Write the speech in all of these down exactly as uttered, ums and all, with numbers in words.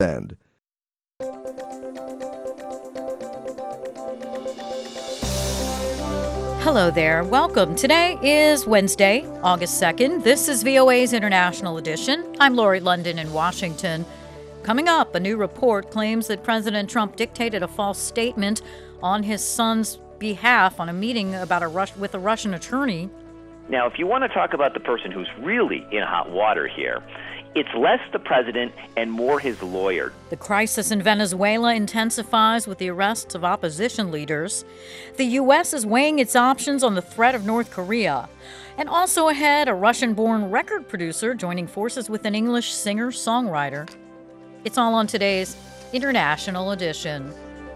End. Hello there. Welcome. Today is Wednesday, August second. This is V O A's International Edition. I'm Lori London in Washington. Coming up, a new report claims that President Trump dictated a false statement on his son's behalf on a meeting about a Rus- with a Russian attorney. Now, if you want to talk about the person who's really in hot water here, it's less the president and more his lawyer. The crisis in Venezuela intensifies with the arrests of opposition leaders. The U S is weighing its options on the threat of North Korea. And also ahead, a Russian-born record producer joining forces with an English singer-songwriter. It's all on today's International Edition.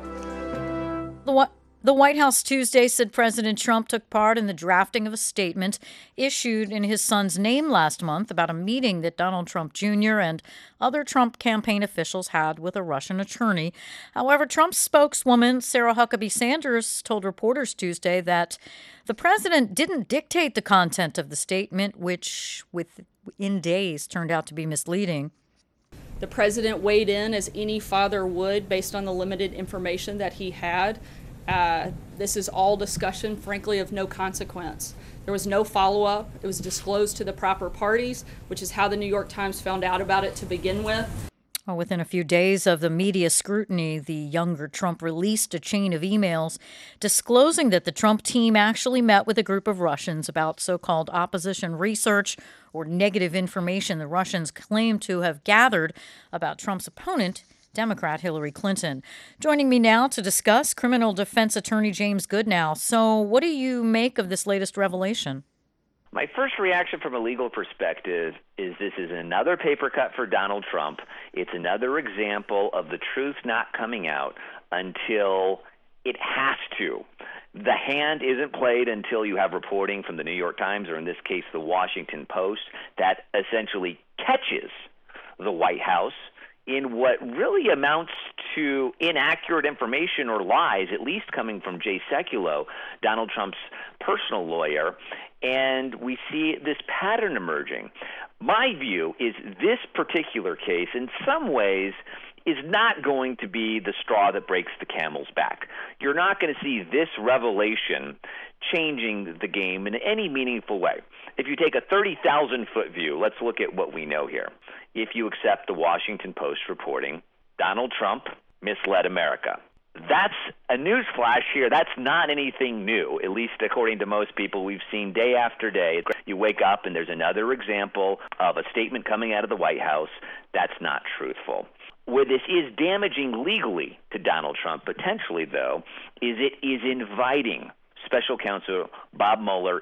The what? The White House Tuesday said President Trump took part in the drafting of a statement issued in his son's name last month about a meeting that Donald Trump Junior and other Trump campaign officials had with a Russian attorney. However, Trump's spokeswoman, Sarah Huckabee Sanders, told reporters Tuesday that the president didn't dictate the content of the statement, which within days turned out to be misleading. The president weighed in as any father would based on the limited information that he had. Uh, this is all discussion, frankly, of no consequence. There was no follow-up. It was disclosed to the proper parties, which is how the New York Times found out about it to begin with. Well, within a few days of the media scrutiny, the younger Trump released a chain of emails disclosing that the Trump team actually met with a group of Russians about so-called opposition research or negative information the Russians claim to have gathered about Trump's opponent, Democrat Hillary Clinton. Joining me now to discuss, criminal defense attorney James Goodnow. So what do you make of this latest revelation? My first reaction from a legal perspective is this is another paper cut for Donald Trump. It's another example of the truth not coming out until it has to. The hand isn't played until you have reporting from the New York Times, or in this case, the Washington Post, that essentially catches the White House in what really amounts to inaccurate information or lies, at least coming from Jay Sekulow, Donald Trump's personal lawyer, and we see this pattern emerging. My view is this particular case, in some ways, is not going to be the straw that breaks the camel's back. You're not going to see this revelation changing the game in any meaningful way. If you take a thirty thousand foot view, let's look at what we know here. If you accept the Washington Post reporting, Donald Trump misled America. That's a news flash here. That's not anything new, at least according to most people. We've seen day after day. You wake up and there's another example of a statement coming out of the White House that's not truthful. Where this is damaging legally to Donald Trump, potentially, though, is it is inviting Special Counsel Bob Mueller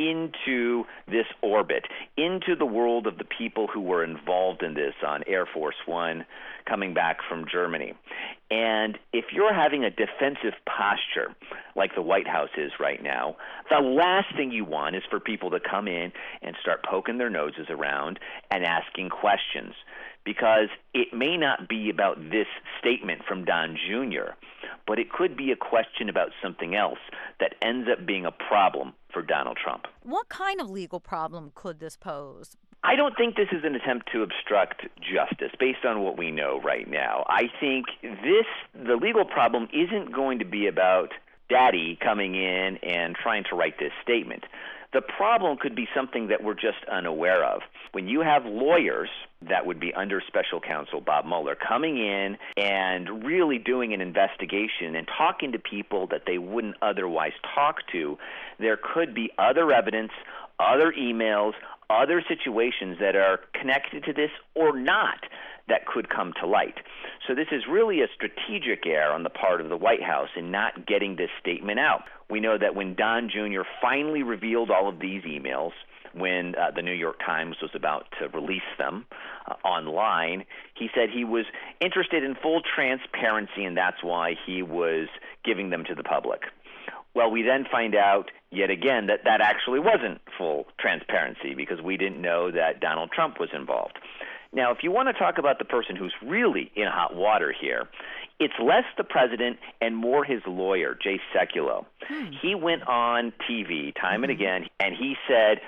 into this orbit, into the world of the people who were involved in this on Air Force One coming back from Germany. And if you're having a defensive posture like the White House is right now, the last thing you want is for people to come in and start poking their noses around and asking questions, because it may not be about this statement from Don Junior, but it could be a question about something else that ends up being a problem for Donald Trump. What kind of legal problem could this pose? I don't think this is an attempt to obstruct justice based on what we know right now. I think this, the legal problem isn't going to be about Daddy coming in and trying to write this statement. The problem could be something that we're just unaware of. When you have lawyers that would be under Special Counsel Bob Mueller coming in and really doing an investigation and talking to people that they wouldn't otherwise talk to, there could be other evidence, other emails, other situations that are connected to this or not that could come to light. So this is really a strategic error on the part of the White House in not getting this statement out. We know that when Don Junior finally revealed all of these emails, when uh, the New York Times was about to release them uh, online, he said he was interested in full transparency, and that's why he was giving them to the public. Well, we then find out yet again that that actually wasn't full transparency, because we didn't know that Donald Trump was involved. Now, if you want to talk about the person who's really in hot water here, it's less the president and more his lawyer, Jay Sekulow. Hmm. He went on T V time mm-hmm. and again, and he said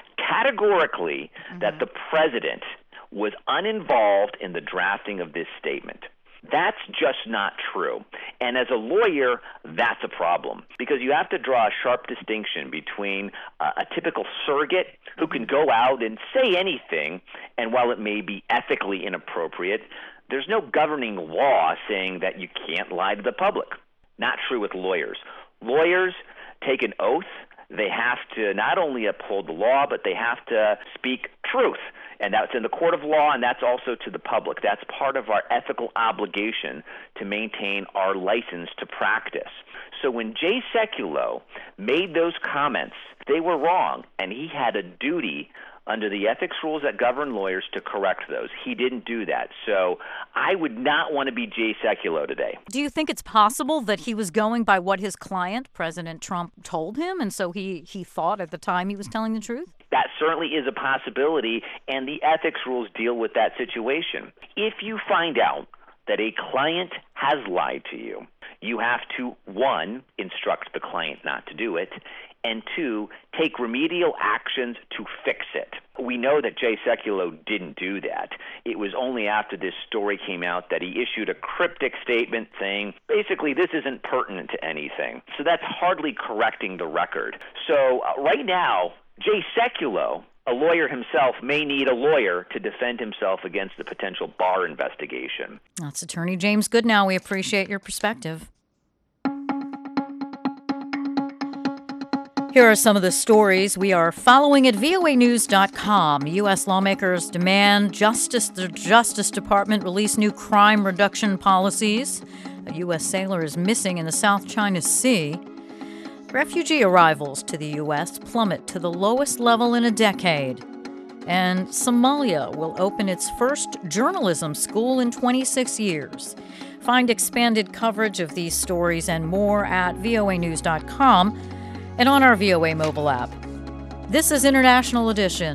categorically mm-hmm. that the president was uninvolved in the drafting of this statement. That's just not true. And as a lawyer, that's a problem because you have to draw a sharp distinction between uh, a typical surrogate who can go out and say anything, and while it may be ethically inappropriate, there's no governing law saying that you can't lie to the public. Not true with lawyers. Lawyers take an oath. They have to not only uphold the law, but they have to speak truth. And that's in the court of law, and that's also to the public. That's part of our ethical obligation to maintain our license to practice. So when Jay Sekulow made those comments, they were wrong, and he had a duty under the ethics rules that govern lawyers to correct those. He didn't do that. So I would not want to be Jay Sekulow today. Do you think it's possible that he was going by what his client, President Trump, told him, and so he, he thought at the time he was telling the truth? That certainly is a possibility, and the ethics rules deal with that situation. If you find out that a client has lied to you, you have to, one, instruct the client not to do it, and two, take remedial actions to fix it. We know that Jay Sekulow didn't do that. It was only after this story came out that he issued a cryptic statement saying, basically, this isn't pertinent to anything. So that's hardly correcting the record. So uh, right now, Jay Sekulow, a lawyer himself, may need a lawyer to defend himself against the potential Barr investigation. That's Attorney James Goodnow. We appreciate your perspective. Here are some of the stories we are following at V O A news dot com. U S lawmakers demand justice, the Justice Department release new crime reduction policies. A U S sailor is missing in the South China Sea. Refugee arrivals to the U S plummet to the lowest level in a decade. And Somalia will open its first journalism school in twenty-six years. Find expanded coverage of these stories and more at V O A news dot com. And on our V O A mobile app. This is International Edition.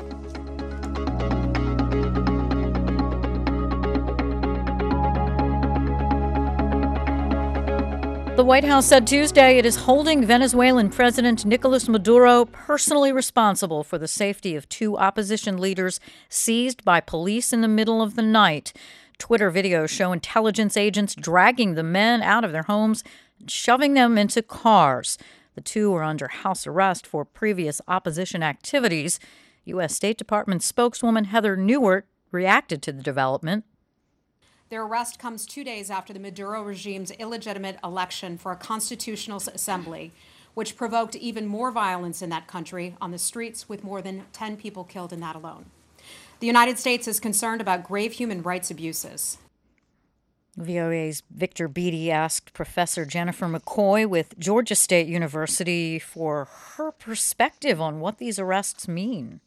The White House said Tuesday it is holding Venezuelan President Nicolas Maduro personally responsible for the safety of two opposition leaders seized by police in the middle of the night. Twitter videos show intelligence agents dragging the men out of their homes and shoving them into cars. The two are under house arrest for previous opposition activities. U S. State Department spokeswoman Heather Nauert reacted to the development. Their arrest comes two days after the Maduro regime's illegitimate election for a constitutional assembly, which provoked even more violence in that country on the streets, with more than ten people killed in that alone. The United States is concerned about grave human rights abuses. V O A's Victor Beattie asked Professor Jennifer McCoy with Georgia State University for her perspective on what these arrests mean.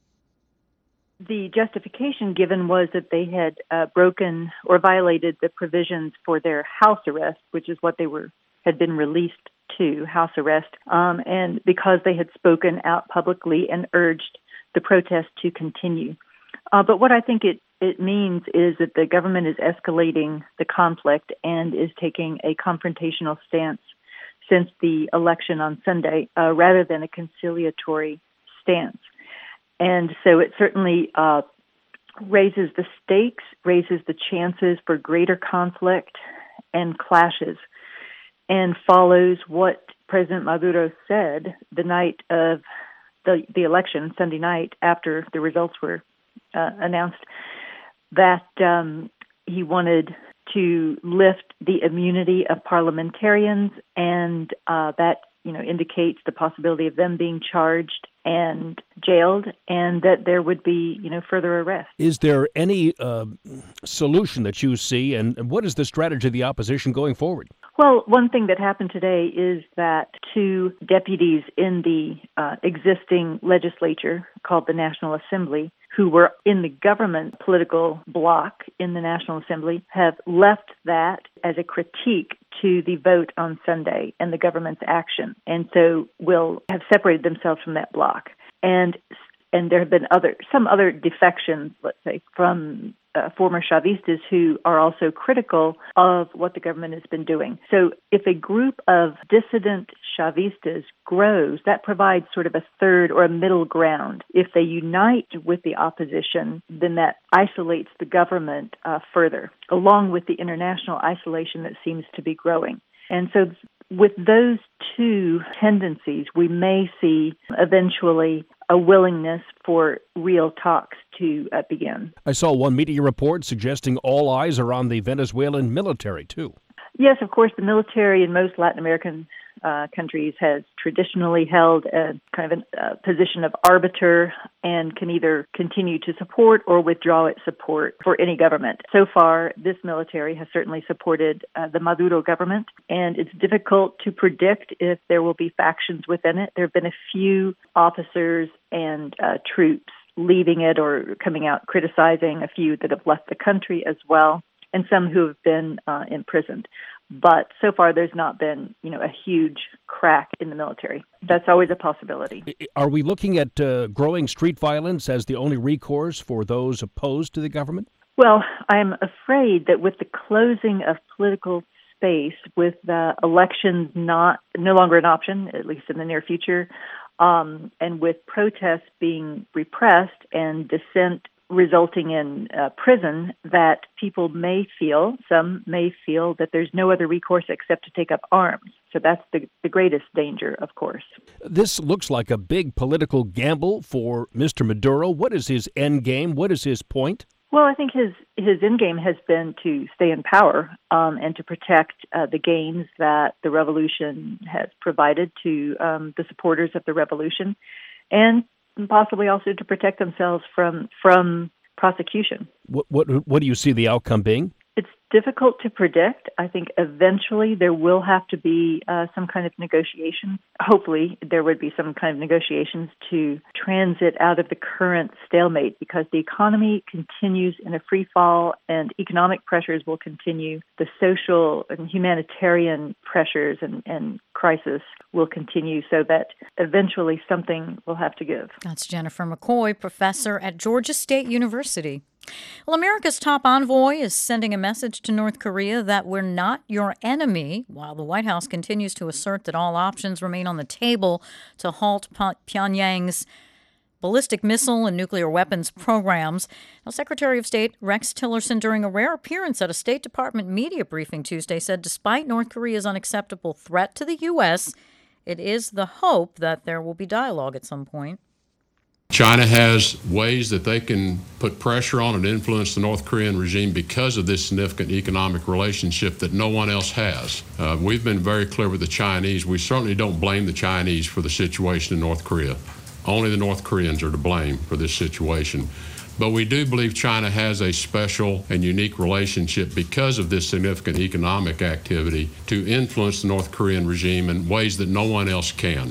The justification given was that they had uh, broken or violated the provisions for their house arrest, which is what they were had been released to, house arrest, um, and because they had spoken out publicly and urged the protest to continue. Uh, but what I think it, it means is that the government is escalating the conflict and is taking a confrontational stance since the election on Sunday, uh, rather than a conciliatory stance. And so it certainly uh, raises the stakes, raises the chances for greater conflict and clashes, and follows what President Maduro said the night of the, the election, Sunday night, after the results were uh, announced, that um, he wanted to lift the immunity of parliamentarians, and uh, that you know indicates the possibility of them being charged and jailed, and that there would be, you know, further arrests. Is there any uh, solution that you see, and what is the strategy of the opposition going forward? Well, one thing that happened today is that two deputies in the uh, existing legislature, called the National Assembly, who were in the government political bloc in the National Assembly, have left that as a critique to the vote on Sunday and the government's action, and so will have separated themselves from that bloc. And and there have been other some other defections, let's say, from uh, former Chavistas who are also critical of what the government has been doing. So if a group of dissident Chavistas grows, that provides sort of a third or a middle ground. If they unite with the opposition, then that isolates the government uh, further, along with the international isolation that seems to be growing. And so with those two tendencies, we may see eventually a willingness for real talks to uh, begin. I saw one media report suggesting all eyes are on the Venezuelan military, too. Yes, of course, the military in most Latin American uh, countries has traditionally held a kind of a uh, position of arbiter and can either continue to support or withdraw its support for any government. So far, this military has certainly supported uh, the Maduro government, and it's difficult to predict if there will be factions within it. There have been a few officers and uh, troops leaving it or coming out criticizing, a few that have left the country as well, and some who have been uh, imprisoned. But so far, there's not been, you know, a huge crack in the military. That's always a possibility. Are we looking at uh, growing street violence as the only recourse for those opposed to the government? Well, I'm afraid that with the closing of political space, with the elections not no longer an option, at least in the near future, um, and with protests being repressed and dissent resulting in uh, prison, that people may feel, some may feel that there's no other recourse except to take up arms. So that's the, the greatest danger, of course. This looks like a big political gamble for Mister Maduro. What is his end game? What is his point? Well, I think his, his end game has been to stay in power um, and to protect uh, the gains that the revolution has provided to um, the supporters of the revolution, and possibly also to protect themselves from from prosecution. What what what do you see the outcome being? It's difficult to predict. I think eventually there will have to be uh, some kind of negotiation. Hopefully there would be some kind of negotiations to transit out of the current stalemate, because the economy continues in a free fall and economic pressures will continue. The social and humanitarian pressures and, and crisis will continue, so that eventually something will have to give. That's Jennifer McCoy, professor at Georgia State University. Well, America's top envoy is sending a message to North Korea that we're not your enemy, while the White House continues to assert that all options remain on the table to halt Pyongyang's ballistic missile and nuclear weapons programs. Now, Secretary of State Rex Tillerson, during a rare appearance at a State Department media briefing Tuesday, said despite North Korea's unacceptable threat to the U S, it is the hope that there will be dialogue at some point. China has ways that they can put pressure on and influence the North Korean regime because of this significant economic relationship that no one else has. Uh, we've been very clear with the Chinese. We certainly don't blame the Chinese for the situation in North Korea. Only the North Koreans are to blame for this situation. But we do believe China has a special and unique relationship because of this significant economic activity to influence the North Korean regime in ways that no one else can.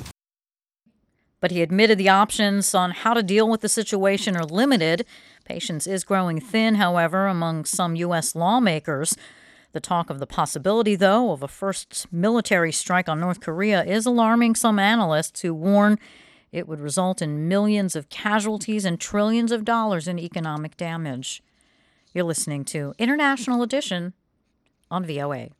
But he admitted the options on how to deal with the situation are limited. Patience is growing thin, however, among some U S lawmakers. The talk of the possibility, though, of a first military strike on North Korea is alarming some analysts who warn it would result in millions of casualties and trillions of dollars in economic damage. You're listening to International Edition on V O A.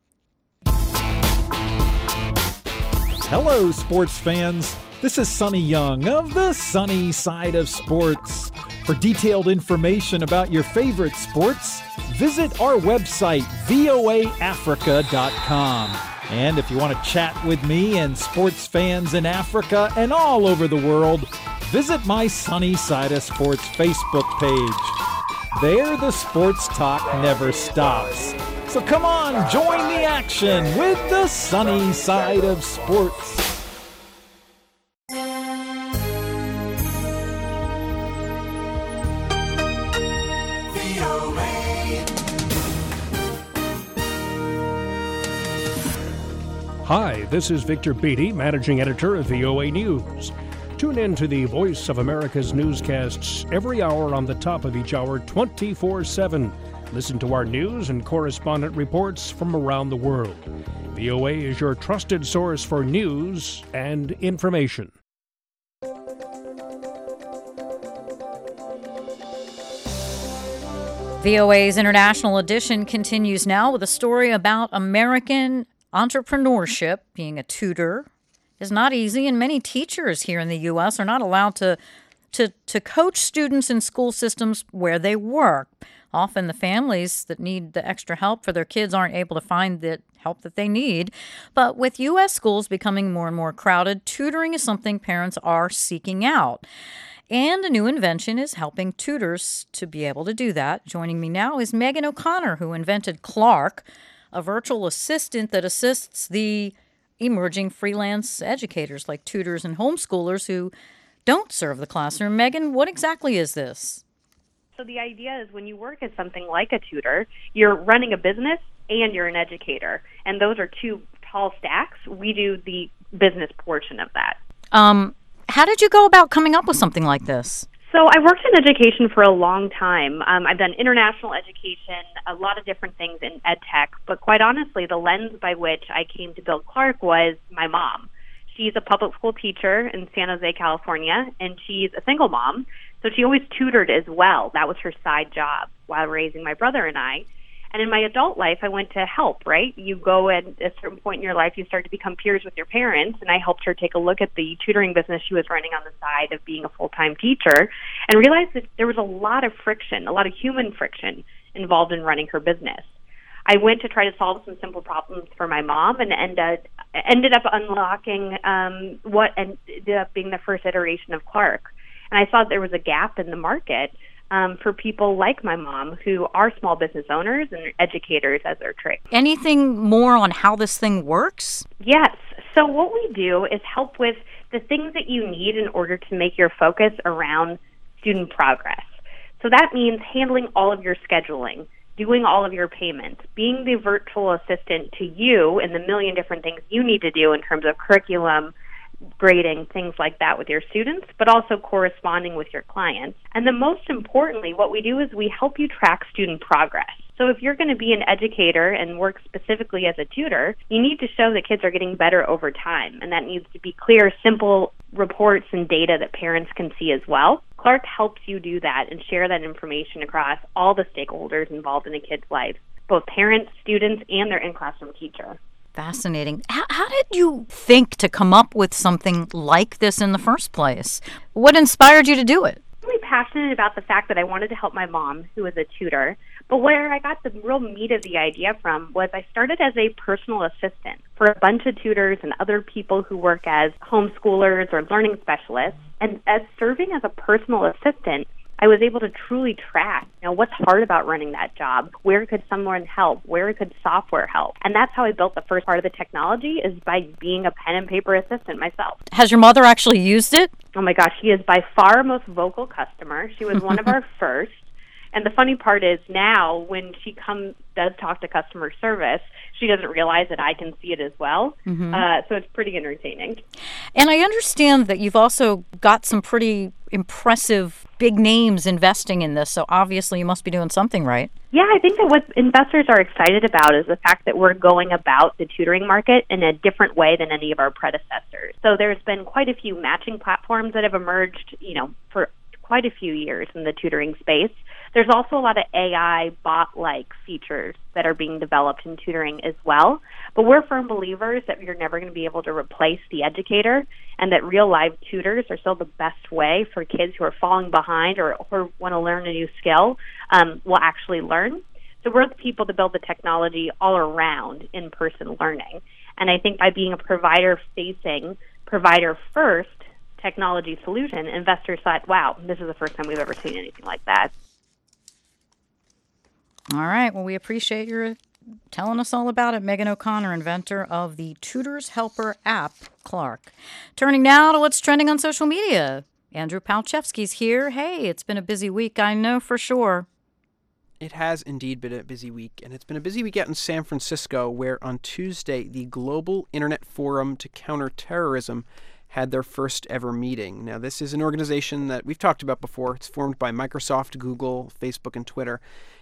Hello, sports fans. This is Sonny Young of the Sunny Side of Sports. For detailed information about your favorite sports, visit our website, V O A Africa dot com. And if you want to chat with me and sports fans in Africa and all over the world, visit my Sunny Side of Sports Facebook page. There, the sports talk never stops. So come on, join the action with the Sunny Side of Sports. Hi, this is Victor Beattie, managing editor of V O A News. Tune in to the Voice of America's newscasts every hour on the top of each hour, twenty-four seven. Listen to our news and correspondent reports from around the world. V O A is your trusted source for news and information. V O A's International Edition continues now with a story about American entrepreneurship. Being a tutor is not easy, and many teachers here in the U S are not allowed to, to, to coach students in school systems where they work. Often the families that need the extra help for their kids aren't able to find the help that they need. But with U S schools becoming more and more crowded, tutoring is something parents are seeking out. And a new invention is helping tutors to be able to do that. Joining me now is Megan O'Connor, who invented Clark, a virtual assistant that assists the emerging freelance educators like tutors and homeschoolers who don't serve the classroom. Megan, what exactly is this? So the idea is when you work as something like a tutor, you're running a business and you're an educator. And those are two tall stacks. We do the business portion of that. Um, how did you go about coming up with something like this? So I worked in education for a long time. Um, I've done international education, a lot of different things in ed tech. But quite honestly, the lens by which I came to build Clark was my mom. She's a public school teacher in San Jose, California, and she's a single mom. So she always tutored as well. That was her side job while raising my brother and I. And in my adult life, I went to help, right? You go at a certain point in your life, you start to become peers with your parents, and I helped her take a look at the tutoring business she was running on the side of being a full-time teacher and realized that there was a lot of friction, a lot of human friction involved in running her business. I went to try to solve some simple problems for my mom and ended, ended up unlocking um, what ended up being the first iteration of Clark. And I saw there was a gap in the market um, for people like my mom who are small business owners and educators as their trade. Anything more on how this thing works? Yes. So what we do is help with the things that you need in order to make your focus around student progress. So that means handling all of your scheduling, doing all of your payments, being the virtual assistant to you and the million different things you need to do in terms of curriculum, grading, things like that with your students, but also corresponding with your clients. And then most importantly, what we do is we help you track student progress. So if you're going to be an educator and work specifically as a tutor, you need to show that kids are getting better over time. And that needs to be clear, simple reports and data that parents can see as well. Clark helps you do that and share that information across all the stakeholders involved in a kid's life, both parents, students, and their in-classroom teacher. Fascinating. How, how did you think to come up with something like this in the first place? What inspired you to do it? I'm really passionate about the fact that I wanted to help my mom, who was a tutor. But where I got the real meat of the idea from was I started as a personal assistant for a bunch of tutors and other people who work as homeschoolers or learning specialists. And as serving as a personal assistant, I was able to truly track, you know, what's hard about running that job? Where could someone help? Where could software help? And that's how I built the first part of the technology, is by being a pen and paper assistant myself. Has your mother actually used it? Oh my gosh, she is by far our most vocal customer. She was one of our first. And the funny part is now when she comes, does talk to customer service, she doesn't realize that I can see it as well. Mm-hmm. Uh, so it's pretty entertaining. And I understand that you've also got some pretty impressive big names investing in this. So obviously you must be doing something right. Yeah, I think that what investors are excited about is the fact that we're going about the tutoring market in a different way than any of our predecessors. So there's been quite a few matching platforms that have emerged, you know, for quite a few years in the tutoring space. There's also a lot of A I bot-like features that are being developed in tutoring as well. But we're firm believers that you're never going to be able to replace the educator, and that real live tutors are still the best way for kids who are falling behind or, or want to learn a new skill um, will actually learn. So we're the people to build the technology all around in-person learning. And I think by being a provider-facing, provider-first technology solution, investors thought, wow, this is the first time we've ever seen anything like that. All right. Well, we appreciate your telling us all about it. Megan O'Connor, inventor of the Tutors Helper app, Clark. Turning now to what's trending on social media. Andrew Palchevsky's here. Hey, it's been a busy week, I know for sure. It has indeed been a busy week, and it's been a busy week out in San Francisco, where on Tuesday, the Global Internet Forum to Counter Terrorism had their first ever meeting. Now, this is an organization that we've talked about before. It's formed by Microsoft, Google, Facebook, and Twitter.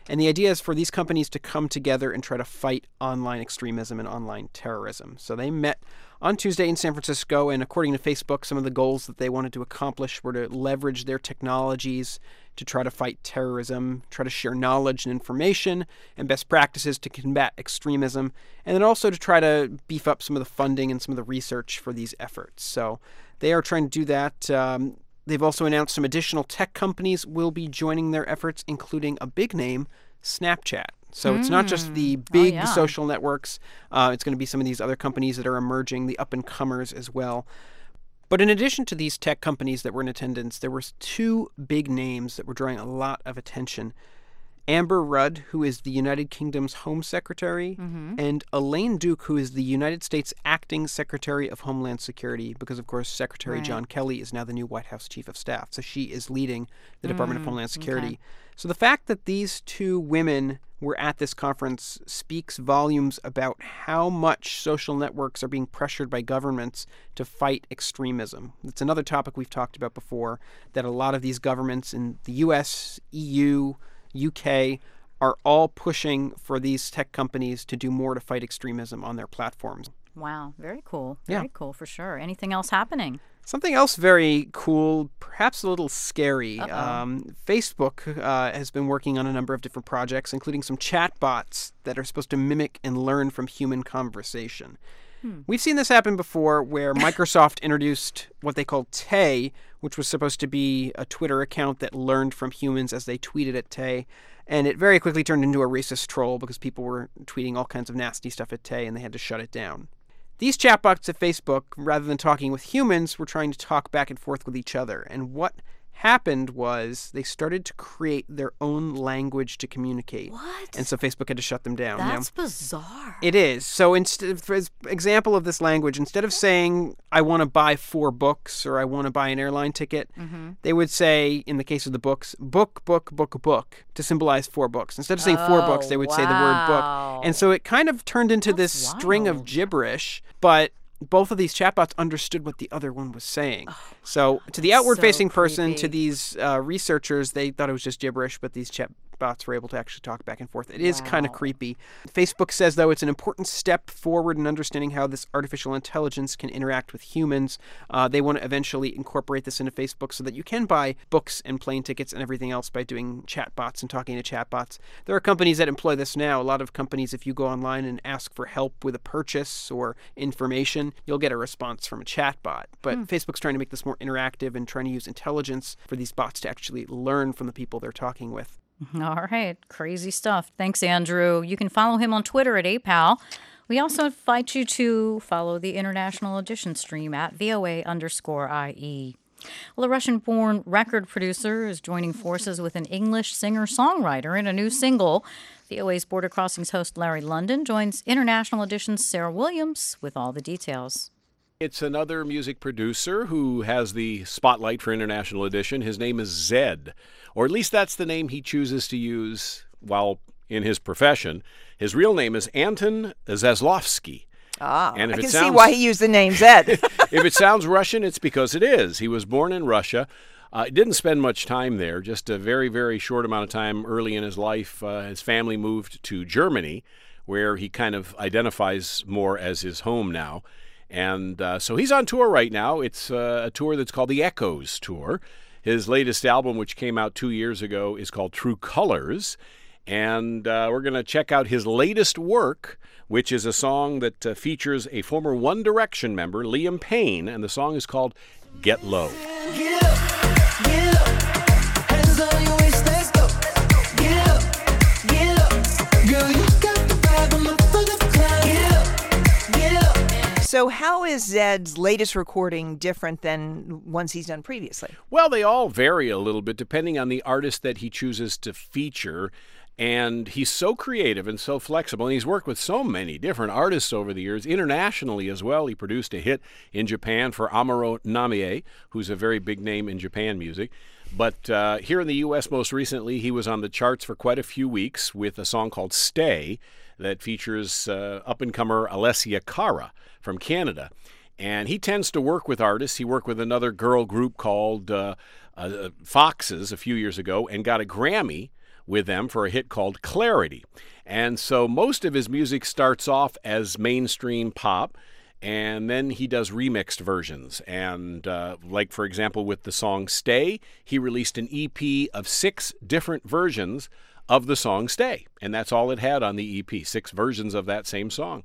And the idea is for these companies to come together and try to fight online extremism and online terrorism. So they met on Tuesday in San Francisco, and according to Facebook, some of the goals that they wanted to accomplish were to leverage their technologies to try to fight terrorism, try to share knowledge and information and best practices to combat extremism, and then also to try to beef up some of the funding and some of the research for these efforts. So they are trying to do that. Um, they've also announced some additional tech companies will be joining their efforts, including a big name, Snapchat. So mm. it's not just the big oh, yeah. social networks. Uh, it's going to be some of these other companies that are emerging, the up-and-comers as well. But in addition to these tech companies that were in attendance, there were two big names that were drawing a lot of attention. Amber Rudd, who is the United Kingdom's Home Secretary, mm-hmm. and Elaine Duke, who is the United States Acting Secretary of Homeland Security, because, of course, Secretary right. John Kelly is now the new White House Chief of Staff. So she is leading the mm, Department of Homeland Security. Okay. So the fact that these two women were at this conference speaks volumes about how much social networks are being pressured by governments to fight extremism. It's another topic we've talked about before, that a lot of these governments in the U S, E U, U K are all pushing for these tech companies to do more to fight extremism on their platforms. Wow, very cool. Very yeah. cool for sure. Anything else happening? Something else very cool, perhaps a little scary. Um, Facebook uh, has been working on a number of different projects, including some chatbots that are supposed to mimic and learn from human conversation. Hmm. We've seen this happen before, where Microsoft introduced what they called Tay, which was supposed to be a Twitter account that learned from humans as they tweeted at Tay. And it very quickly turned into a racist troll because people were tweeting all kinds of nasty stuff at Tay, and they had to shut it down. These chatbots at Facebook, rather than talking with humans, were trying to talk back and forth with each other. And what happened was they started to create their own language to communicate. What? And so Facebook had to shut them down. That's now, bizarre. It is. So instead, for example of this language, instead of saying, I want to buy four books or I want to buy an airline ticket, mm-hmm. they would say, in the case of the books, book, book, book, book, to symbolize four books. Instead of saying oh, four books, they would wow. say the word book. And so it kind of turned into That's this wild. string of gibberish, but both of these chatbots understood what the other one was saying. Oh, so to the outward-facing so person, to these uh, researchers, they thought it was just gibberish, but these chatbots were able to actually talk back and forth. It is wow. kind of creepy. Facebook says, though, it's an important step forward in understanding how this artificial intelligence can interact with humans. Uh, they want to eventually incorporate this into Facebook so that you can buy books and plane tickets and everything else by doing chatbots and talking to chatbots. There are companies that employ this now. A lot of companies, if you go online and ask for help with a purchase or information, you'll get a response from a chatbot. But mm. Facebook's trying to make this more interactive and trying to use intelligence for these bots to actually learn from the people they're talking with. All right. Crazy stuff. Thanks, Andrew. You can follow him on Twitter at A P A L. We also invite you to follow the International Edition stream at V O A underscore I E. Well, a Russian-born record producer is joining forces with an English singer-songwriter in a new single. V O A's Border Crossings host Larry London joins International Edition's Sarah Williams with all the details. It's another music producer who has the spotlight for International Edition. His name is Zedd, or at least that's the name he chooses to use while in his profession. His real name is Anton Zaslavsky. Ah, and if I can it sounds, see why he used the name Zedd. If it sounds Russian, it's because it is. He was born in Russia. Uh, didn't spend much time there, just a very, very short amount of time early in his life. Uh, his family moved to Germany, where he kind of identifies more as his home now. And uh, so he's on tour right now. It's uh, a tour that's called the Echoes Tour. His latest album, which came out two years ago, is called True Colors. And uh, we're going to check out his latest work, which is a song that uh, features a former One Direction member, Liam Payne. And the song is called Get Low. Get up, get up. Hands on your waist, let's go. Get up, get up. Girl, you got the vibe, I'm up for the climb. Get up, get up. So how is Zedd's latest recording different than ones he's done previously? Well, they all vary a little bit depending on the artist that he chooses to feature. And he's so creative and so flexible. And he's worked with so many different artists over the years, internationally as well. He produced a hit in Japan for Amuro Namie, who's a very big name in Japan music. But uh, here in the U S most recently, he was on the charts for quite a few weeks with a song called Stay that features uh, up-and-comer Alessia Cara from Canada. And he tends to work with artists. He worked with another girl group called uh, uh, Foxes a few years ago and got a Grammy with them for a hit called Clarity. And so most of his music starts off as mainstream pop, and then he does remixed versions. And uh, like, for example, with the song Stay, he released an E P of six different versions of the song Stay. And that's all it had on the E P, six versions of that same song.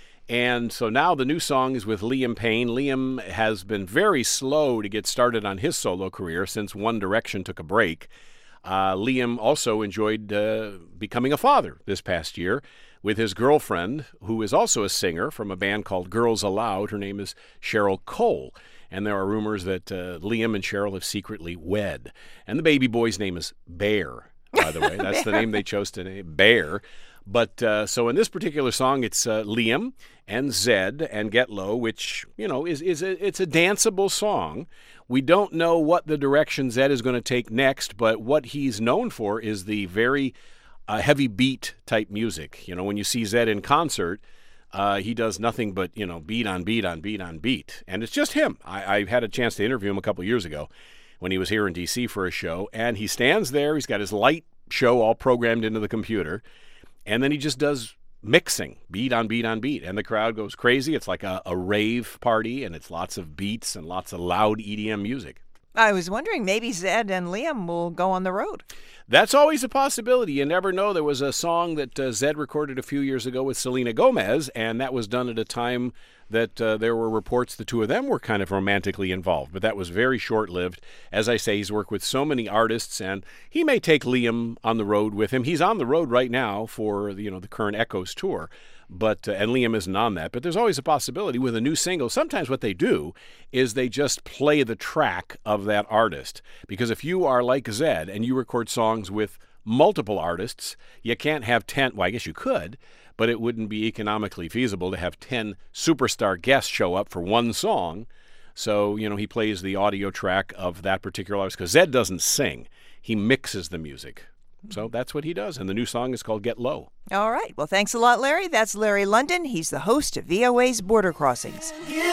And so now the new song is with Liam Payne. Liam has been very slow to get started on his solo career since One Direction took a break. Uh, Liam also enjoyed uh, becoming a father this past year with his girlfriend, who is also a singer from a band called Girls Aloud. Her name is Cheryl Cole. And there are rumors that uh, Liam and Cheryl have secretly wed. And the baby boy's name is Bear, by the way. That's the name they chose to name, Bear. But uh, so in this particular song, it's uh, Liam and Zed and Get Low, which, you know, is is a, it's a danceable song. We don't know what the direction Zed is going to take next, but what he's known for is the very uh, heavy beat type music. You know, when you see Zed in concert, uh, he does nothing but, you know, beat on beat on beat on beat. And it's just him. I, I had a chance to interview him a couple years ago when he was here in D C for a show, and he stands there. He's got his light show all programmed into the computer. And then he just does mixing, beat on beat on beat. And the crowd goes crazy. It's like a, a rave party, and it's lots of beats and lots of loud E D M music. I was wondering, maybe Zed and Liam will go on the road. That's always a possibility. You never know. There was a song that uh, Zed recorded a few years ago with Selena Gomez, and that was done at a time that uh, there were reports the two of them were kind of romantically involved. But that was very short-lived. As I say, he's worked with so many artists, and he may take Liam on the road with him. He's on the road right now for, you know, the current Echoes tour. But uh, and Liam isn't on that. But there's always a possibility with a new single. Sometimes what they do is they just play the track of that artist. Because if you are like Zed and you record songs with multiple artists, you can't have ten, well, I guess you could, but it wouldn't be economically feasible to have ten superstar guests show up for one song. So, you know, he plays the audio track of that particular artist. Because Zed doesn't sing. He mixes the music. So that's what he does. And the new song is called Get Low. All right. Well, thanks a lot, Larry. That's Larry London. He's the host of V O A's Border Crossings. Yeah,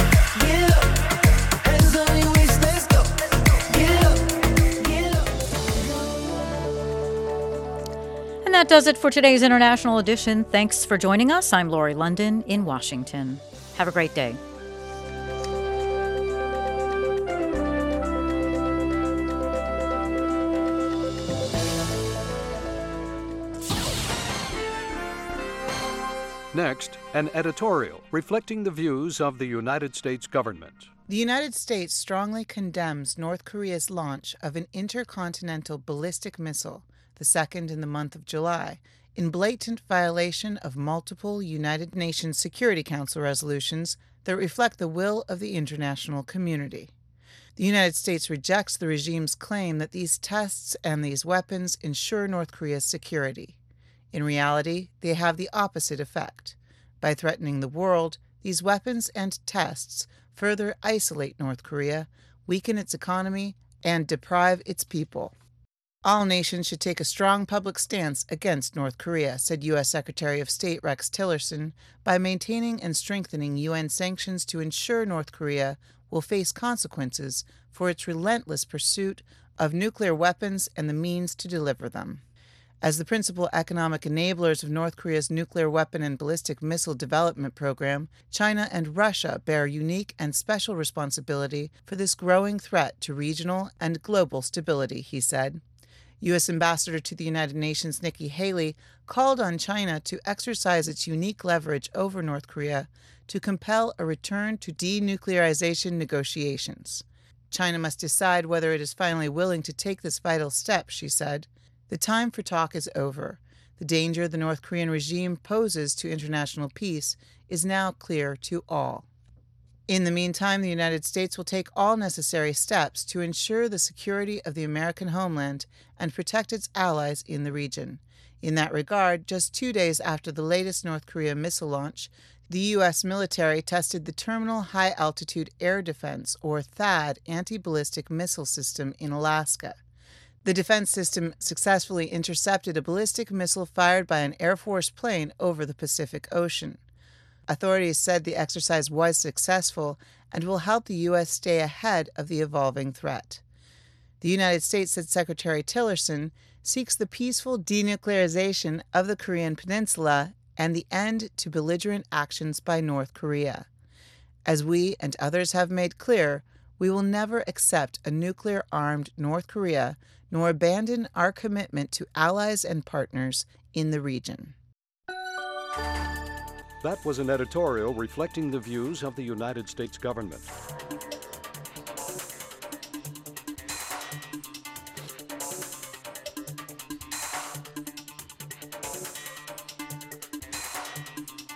yeah. Hands on your waist, let's go. Yeah, yeah. And that does it for today's International Edition. Thanks for joining us. I'm Lori London in Washington. Have a great day. Next, an editorial reflecting the views of the United States government. The United States strongly condemns North Korea's launch of an intercontinental ballistic missile, the second in the month of July, in blatant violation of multiple United Nations Security Council resolutions that reflect the will of the international community. The United States rejects the regime's claim that these tests and these weapons ensure North Korea's security. In reality, they have the opposite effect. By threatening the world, these weapons and tests further isolate North Korea, weaken its economy, and deprive its people. All nations should take a strong public stance against North Korea, said U S Secretary of State Rex Tillerson, by maintaining and strengthening U N sanctions to ensure North Korea will face consequences for its relentless pursuit of nuclear weapons and the means to deliver them. As the principal economic enablers of North Korea's nuclear weapon and ballistic missile development program, China and Russia bear unique and special responsibility for this growing threat to regional and global stability, he said. U S Ambassador to the United Nations Nikki Haley called on China to exercise its unique leverage over North Korea to compel a return to denuclearization negotiations. China must decide whether it is finally willing to take this vital step, she said. The time for talk is over. The danger the North Korean regime poses to international peace is now clear to all. In the meantime, the United States will take all necessary steps to ensure the security of the American homeland and protect its allies in the region. In that regard, just two days after the latest North Korea missile launch, the U S military tested the Terminal High Altitude Air Defense, or THAAD, anti-ballistic missile system in Alaska. The defense system successfully intercepted a ballistic missile fired by an Air Force plane over the Pacific Ocean. Authorities said the exercise was successful and will help the U S stay ahead of the evolving threat. The United States, said Secretary Tillerson, seeks the peaceful denuclearization of the Korean Peninsula and the end to belligerent actions by North Korea. As we and others have made clear, we will never accept a nuclear-armed North Korea nor abandon our commitment to allies and partners in the region. That was an editorial reflecting the views of the United States government.